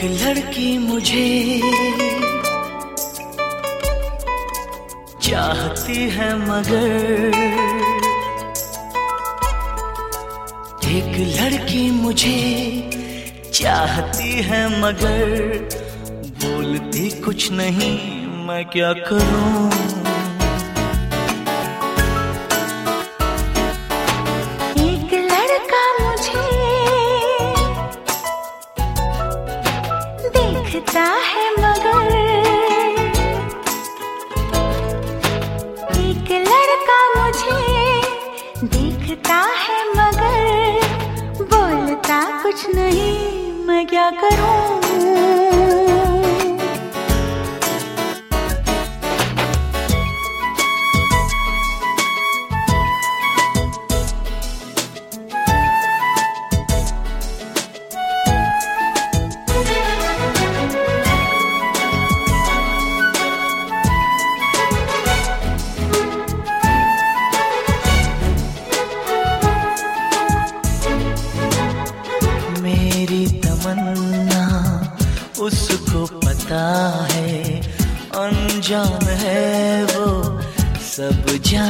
एक लड़की मुझे चाहती है मगर एक लड़की मुझे चाहती है मगर बोलती कुछ नहीं, मैं क्या करूं। एक लड़का मुझे देखता है मगर एक लड़का मुझे देखता है मगर बोलता कुछ नहीं, मैं क्या करूं। मेरी तमन्ना उसको पता है, अनजान है वो सब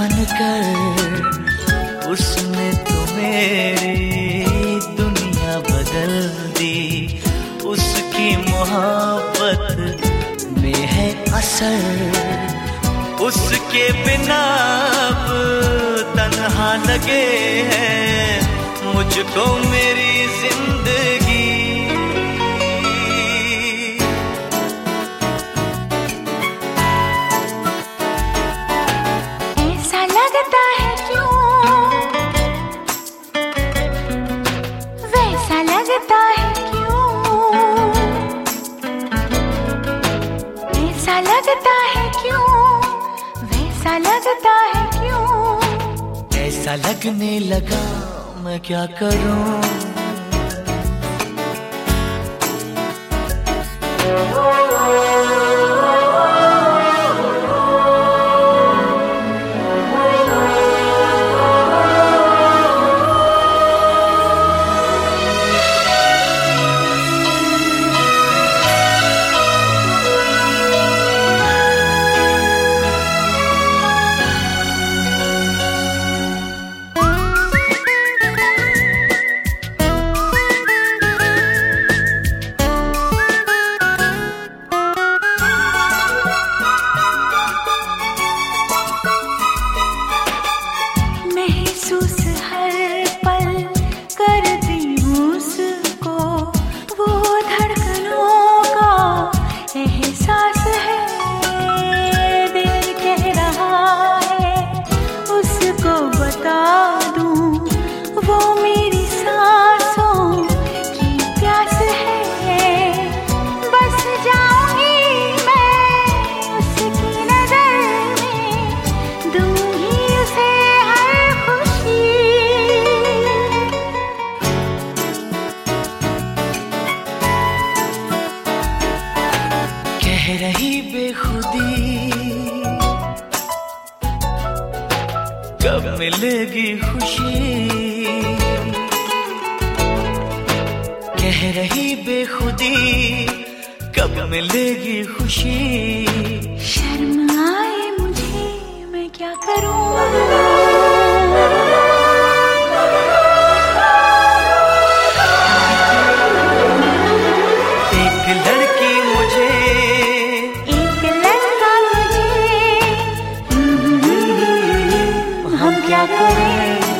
जानकर। उसने तो मेरी दुनिया बदल दी, उसकी मोहब्बत में है असर। उसके बिना अब तन्हा लगे हैं मुझको मेरी जिंदगी। ऐसा लगता है क्यों, वैसा लगता है क्यों, ऐसा लगता है क्यों, वैसा लगता है क्यों। ऐसा लगने लगा, मैं क्या करूं। महसूस हर पल करती हूँ उसको, वो धड़कनों का एहसास है। दिल कह रहा है उसको बता दूँ, वो मेरी सांसों की प्यास है। बस जाऊंगी मैं उसकी नजर में, दूंगी उसे कह रही बेखुदी कब मिलेगी खुशी। कह रही बेखुदी कब मिलेगी खुशी। शर्म आए मुझे, मैं क्या करूं। एक लड़की मुझे, एक लड़का मुझे, हम क्या करें।